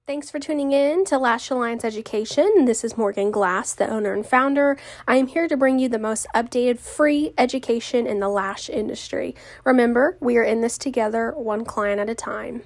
Thanks for tuning in to Lash Alliance Education. This is Morgan Glass, the owner and founder. I am here to bring you the most updated free education in the lash industry. Remember, we are in this together, one client at a time.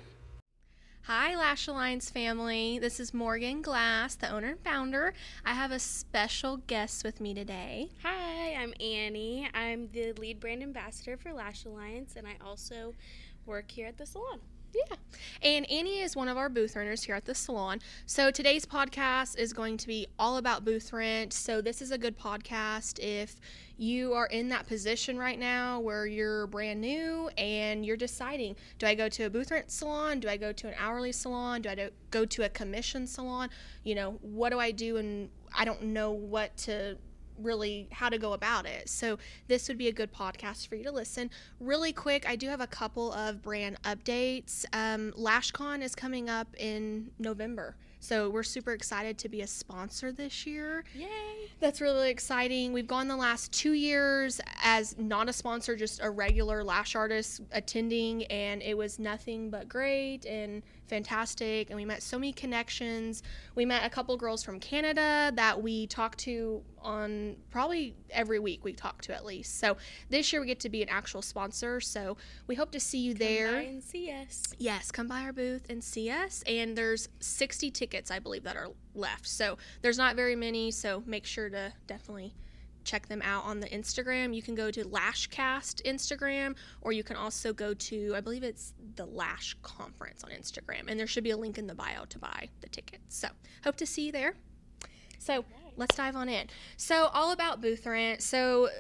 Hi, Lash Alliance family. This is Morgan Glass, the owner and founder. I have a special guest with me today. Hi, I'm Annie. I'm the lead brand ambassador for Lash Alliance, and I also work here at the salon. Yeah. And Annie is one of our booth renters here at the salon. So today's podcast is going to be all about booth rent. So this is a good podcast if you are in that position right now where you're brand new and you're deciding, do I go to a booth rent salon? Do I go to an hourly salon? Do I go to a commission salon? You know, what do I do? And I don't know what to really how to go about it. So this would be a good podcast for you to listen. Really quick, I do have a couple of brand updates. LashCon is coming up in November. So we're super excited to be a sponsor this year. Yay! That's really exciting. We've gone the last 2 years as not a sponsor, just a regular lash artist attending, and it was nothing but great and fantastic. And we met so many connections. We met a couple girls from Canada that we talked to on probably every week we talk to at least. So this year we get to be an actual sponsor. So we hope to see you there. Come by and see us. Yes, come by our booth and see us. And there's 60 tickets, I believe, that are left. So there's not very many. So make sure to definitely check them out on the Instagram. You can go to Lashcast Instagram, or you can also go to, I believe it's the Lash Conference on Instagram. And there should be a link in the bio to buy the tickets. So hope to see you there. So let's dive on in. So all about booth rent. So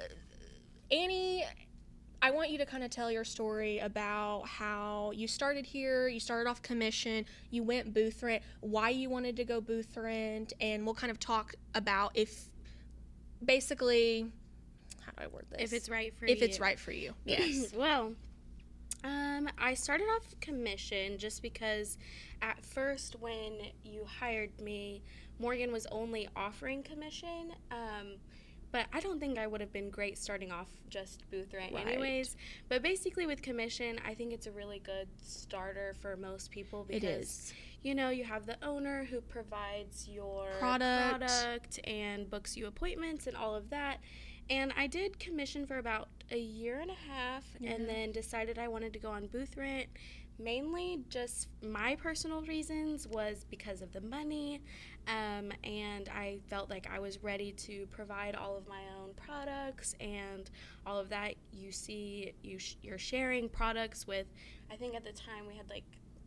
Annie, I want you to kind of tell your story about how you started here. You started off commission, you went booth rent, why you wanted to go booth rent, and we'll kind of talk about if basically, how do I word this? If it's right for you. If it's right for you, yes. Well, I started off commission just because at first when you hired me, Morgan was only offering commission, but I don't think I would have been great starting off just booth rent anyways. But basically with commission, I think it's a really good starter for most people because, it is. You know, you have the owner who provides your product and books you appointments and all of that. And I did commission for about a year and a half and then decided I wanted to go on booth rent. Mainly just my personal reasons was because of the money, and I felt like I was ready to provide all of my own products and all of that. You see, you're sharing products with, I think at the time we had like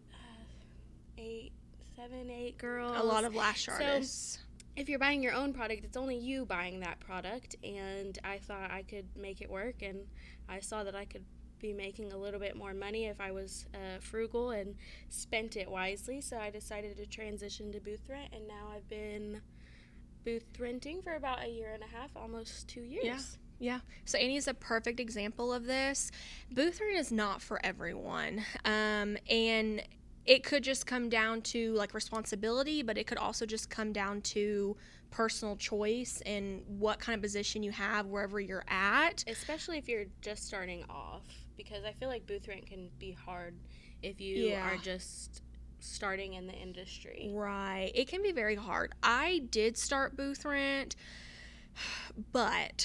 8 girls. A lot of lash artists. So if you're buying your own product, it's only you buying that product, and I thought I could make it work, and I saw that I could be making a little bit more money if I was frugal and spent it wisely. So I decided to transition to booth rent, and now I've been booth renting for about a year and a half, almost 2 years. Yeah. So Annie is a perfect example of this. Booth rent is not for everyone. And it could just come down to like responsibility, but it could also just come down to personal choice and what kind of position you have wherever you're at. Especially if you're just starting off, because I feel like booth rent can be hard if you are just starting in the industry. Right. It can be very hard. I did start booth rent, but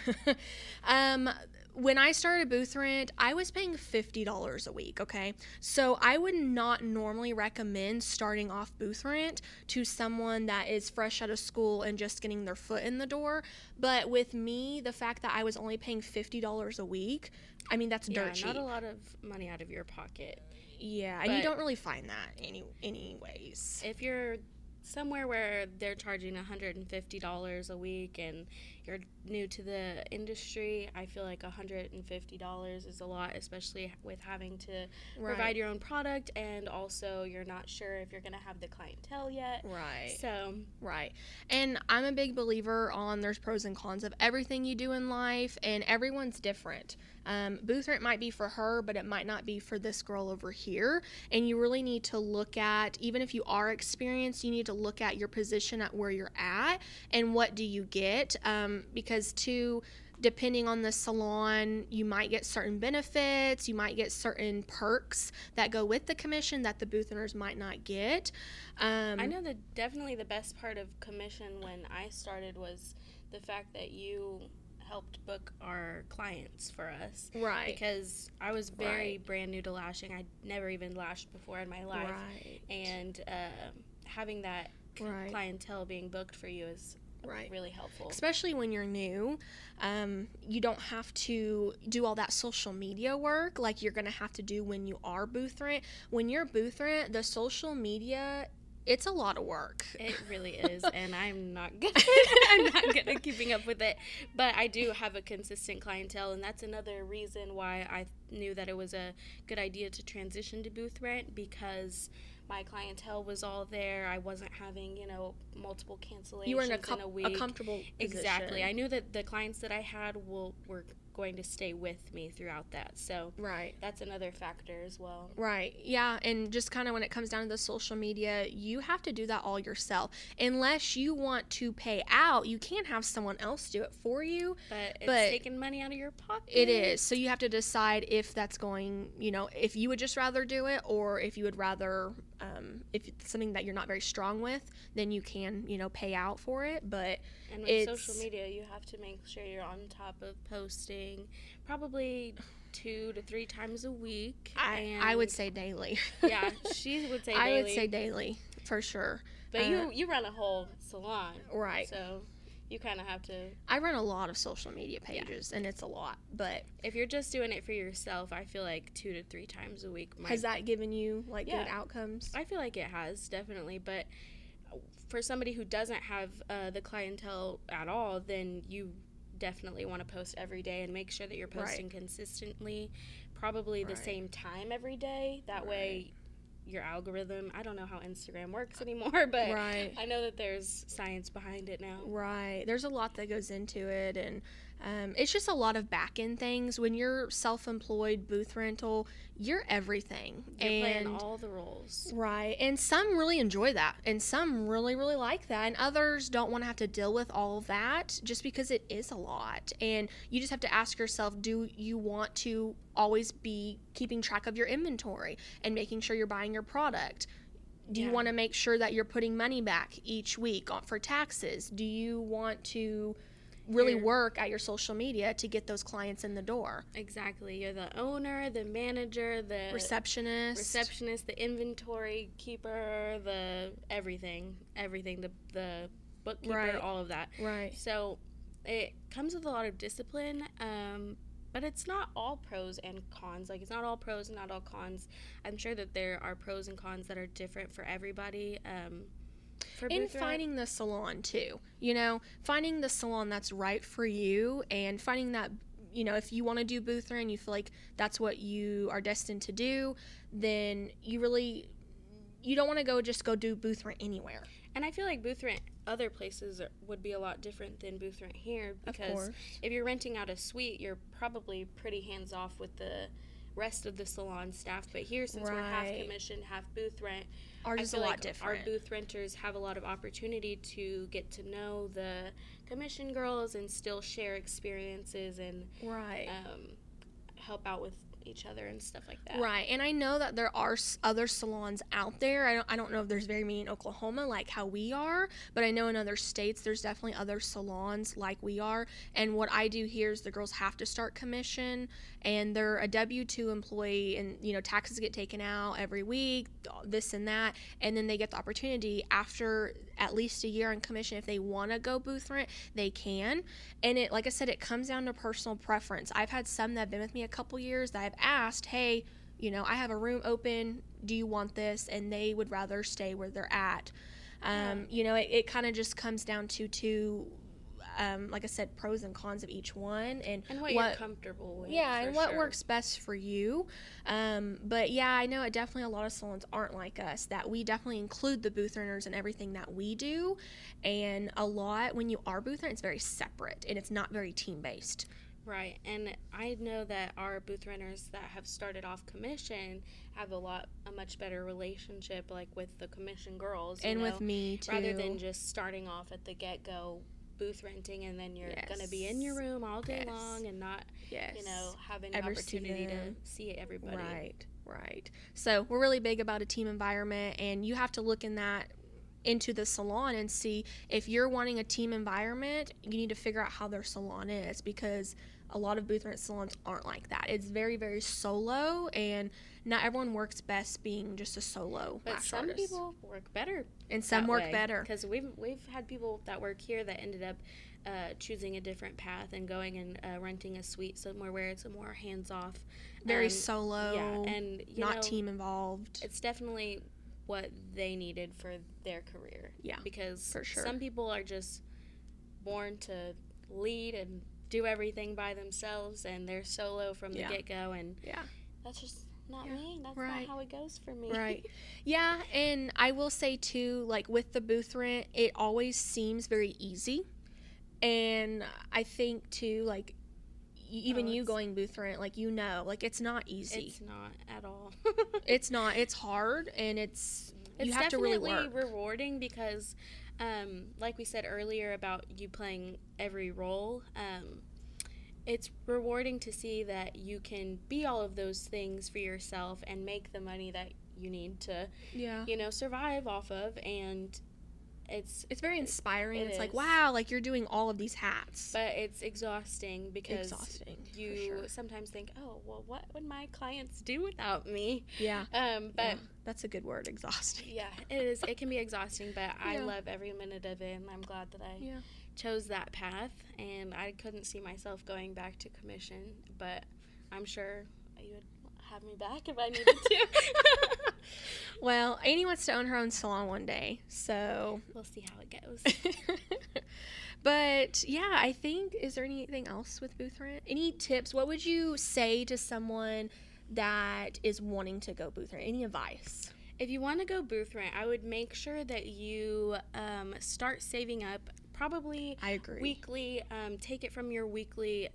when I started booth rent, I was paying $50 a week, okay? So I would not normally recommend starting off booth rent to someone that is fresh out of school and just getting their foot in the door. But with me, the fact that I was only paying $50 a week, I mean, that's dirt cheap. Not a lot of money out of your pocket. Yeah, and you don't really find that anyways. If you're somewhere where they're charging $150 a week and you're new to the industry, I feel like $150 is a lot, especially with having to provide your own product, and also you're not sure if you're going to have the clientele yet. Right. So. Right. And I'm a big believer on there's pros and cons of everything you do in life, and everyone's different. Booth rent might be for her, but it might not be for this girl over here. And you really need to look at, even if you are experienced, you need to look at your position at where you're at and what do you get. Because to depending on the salon, you might get certain benefits, you might get certain perks that go with the commission that the booth owners might not get. I know that definitely the best part of commission when I started was the fact that you helped book our clients for us. Right. Because I was very brand new to lashing. I'd never even lashed before in my life. Right. And having that clientele being booked for you is really helpful. Especially when you're new. You don't have to do all that social media work like you're going to have to do when you are booth rent. When you're booth rent, the social media, it's a lot of work. It really is, and I'm not good. I'm not good at keeping up with it. But I do have a consistent clientele, and that's another reason why I knew that it was a good idea to transition to booth rent, because my clientele was all there. I wasn't having, multiple cancellations you were in a week. A comfortable position. Exactly. I knew that the clients that I had were going to stay with me throughout that. So that's another factor as well. Right. Yeah. And just kind of when it comes down to the social media, you have to do that all yourself. Unless you want to pay out, you can't have someone else do it for you. But it's taking money out of your pocket. It is. So you have to decide if that's going, if you would just rather do it, or if you would rather, if it's something that you're not very strong with, then you can, pay out for it. But and with social media, you have to make sure you're on top of posting probably 2 to 3 times a week. I would say daily. Yeah, she would say daily. I would say daily, for sure. But you run a whole salon. Right. So you kind of have to. I run a lot of social media pages, and it's a lot. But if you're just doing it for yourself, I feel like 2 to 3 times a week. Has that given you, good outcomes? I feel like it has, definitely. But for somebody who doesn't have the clientele at all, then you definitely want to post every day and make sure that you're posting consistently, probably the same time every day. That way your algorithm, I don't know how Instagram works anymore, but I know that there's science behind it now. Right. There's a lot that goes into it, and it's just a lot of back-end things. When you're self-employed booth rental, you're everything. You're playing all the roles. Right. And some really enjoy that, and some really, really like that, and others don't want to have to deal with all of that just because it is a lot. And you just have to ask yourself, do you want to always be keeping track of your inventory and making sure you're buying your product? Do you want to make sure that you're putting money back each week for taxes? Do you want to really work at your social media to get those clients in the door? Exactly. You're the owner, the manager, the receptionist, the inventory keeper, the everything, the bookkeeper, all of that. Right. So it comes with a lot of discipline, but it's not all pros and cons. It's not all pros and not all cons. I'm sure that there are pros and cons that are different for everybody. And finding the salon too, finding the salon that's right for you, and finding that, if you want to do booth rent and you feel like that's what you are destined to do, then you don't want to go do booth rent anywhere. And I feel like booth rent other places would be a lot different than booth rent here, because if you're renting out a suite, you're probably pretty hands off with the rest of the salon staff. But here, since we're half commission, half booth rent, ours is a lot different. Our booth renters have a lot of opportunity to get to know the commission girls and still share experiences and help out with each other and stuff like that. Right. And I know that there are other salons out there. I don't know if there's very many in Oklahoma like how we are, but I know in other states there's definitely other salons like we are. And what I do here is the girls have to start commission, and they're a W-2 employee, and taxes get taken out every week, this and that, and then they get the opportunity after at least a year on commission. If they want to go booth rent, they can. And it, like I said, it comes down to personal preference. I've had some that have been with me a couple years that I've asked, hey, I have a room open, do you want this? And they would rather stay where they're at. It kind of just comes down to like I said, pros and cons of each one, and what you're comfortable with. Yeah, and what works best for you. But yeah, I know definitely a lot of salons aren't like us, that we definitely include the booth renters in everything that we do. And a lot, when you are booth rent, it's very separate and it's not very team based. Right, and I know that our booth renters that have started off commission have a much better relationship, with the commission girls. And with me, too. Rather than just starting off at the get-go booth renting, and then you're Yes. going to be in your room all day Yes. long and not, Yes. have any Ever opportunity see to them. see everybody. Right. So we're really big about a team environment, and you have to look into the salon and see if you're wanting a team environment. You need to figure out how their salon is, because a lot of booth rent salons aren't like that. It's very, very solo, and not everyone works best being just a solo But lash some artist. people work better. And some work better. Because we've had people that work here that ended up choosing a different path and going and renting a suite somewhere where it's a more hands-off. Very solo. Yeah, and not team involved. It's definitely what they needed for their career. Yeah, because for sure. Some people are just born to lead and do everything by themselves, and they're solo from the get-go, and that's just not me. That's not how it goes for me. Right. Yeah, and I will say too, like with the booth rent, it always seems very easy. And I think too, like even you going booth rent, like like it's not easy. It's not at all. It's not. It's hard, and you have to really work. It's definitely rewarding because, like we said earlier about you playing every role, it's rewarding to see that you can be all of those things for yourself and make the money that you need to, survive off of, and it's very inspiring. It's like, is. wow, like you're doing all of these hats. But it's exhausting because you for sometimes think, oh, well, what would my clients do without me? Yeah. But that's a good word, exhausting. Yeah, it is. It can be exhausting, but I love every minute of it, and I'm glad that I chose that path, and I couldn't see myself going back to commission, but I'm sure you would have me back if I needed to. Well, Annie wants to own her own salon one day, so we'll see how it goes. But yeah, I think, is there anything else with booth rent? Any tips? What would you say to someone that is wanting to go booth rent? Any advice? If you want to go booth rent, I would make sure that you start saving up. Probably I agree. Weekly. Take it from your weekly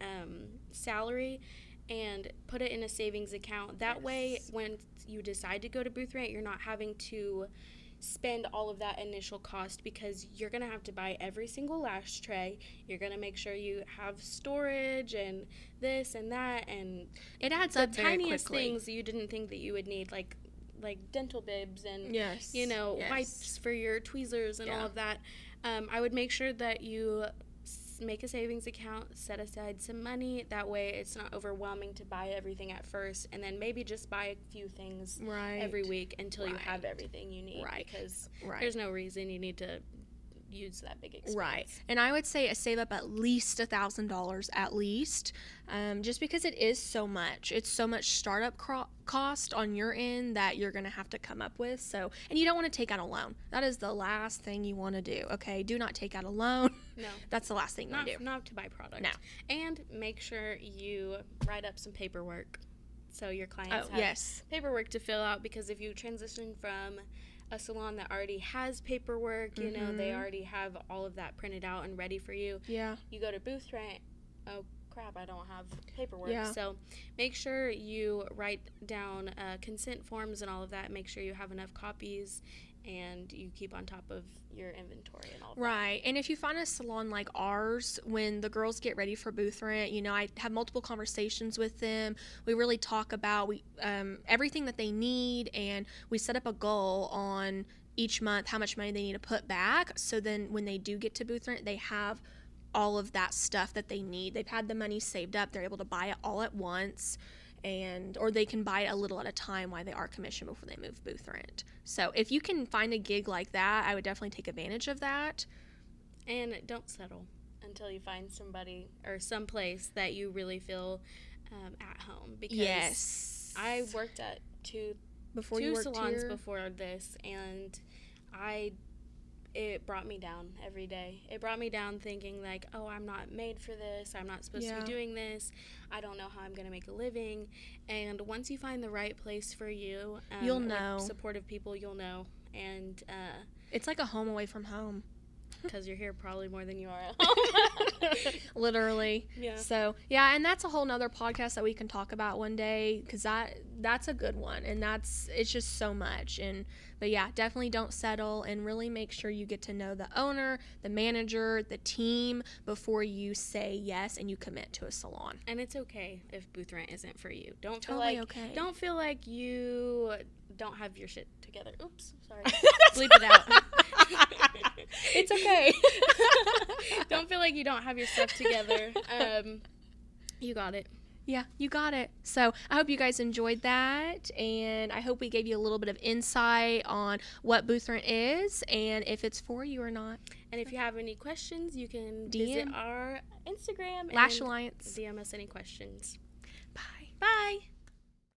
salary and put it in a savings account. That way, when you decide to go to booth rent, you're not having to spend all of that initial cost, because you're going to have to buy every single lash tray. You're going to make sure you have storage and this and that, and it adds the up very tiniest quickly. Things you didn't think that you would need, like dental bibs and wipes for your tweezers and all of that. I would make sure that you make a savings account, set aside some money. That way it's not overwhelming to buy everything at first, and then maybe just buy a few things every week until you have everything you need. Because there's no reason you need to use that big expense. Right. And I would say save up at least $1,000 at least, just because it is so much. It's so much startup cost on your end that you're going to have to come up with. So, and you don't want to take out a loan. That is the last thing you want to do. Okay. Do not take out a loan. No. That's the last thing you do. Not to buy product. No. And make sure you write up some paperwork so your clients have paperwork to fill out, because if you transition from a salon that already has paperwork, they already have all of that printed out and ready for you. Yeah. You go to booth rent, oh crap, I don't have paperwork. Yeah. So make sure you write down consent forms and all of that. Make sure you have enough copies, and you keep on top of your inventory and all that. Right. And if you find a salon like ours, when the girls get ready for booth rent, I have multiple conversations with them. We really talk about everything that they need, and we set up a goal on each month how much money they need to put back. So then when they do get to booth rent, they have all of that stuff that they need. They've had the money saved up. They're able to buy it all at once. Or they can buy it a little at a time while they are commissioned before they move booth rent. So if you can find a gig like that, I would definitely take advantage of that. And don't settle until you find somebody or someplace that you really feel at home. Because I worked at two salons before this, and it brought me down every day. It brought me down thinking like, oh, I'm not made for this. I'm not supposed to be doing this. I don't know how I'm going to make a living. And once you find the right place for you, you'll know. Supportive people, you'll know. And it's like a home away from home. because you're here probably more than you are at home. Literally. Yeah. So, yeah, and that's a whole nother podcast that we can talk about one day, because that's a good one, and it's just so much. But yeah, definitely don't settle, and really make sure you get to know the owner, the manager, the team before you say yes and you commit to a salon. And it's okay if booth rent isn't for you. Don't feel like you don't have your shit together. Oops, sorry. Bleep it out. It's okay. Don't feel like you don't have your stuff together. You got it. Yeah, you got it. So I hope you guys enjoyed that, and I hope we gave you a little bit of insight on what booth rent is and if it's for you or not. And if you have any questions, you can visit our Instagram Lash Alliance. DM us any questions. Bye. Bye.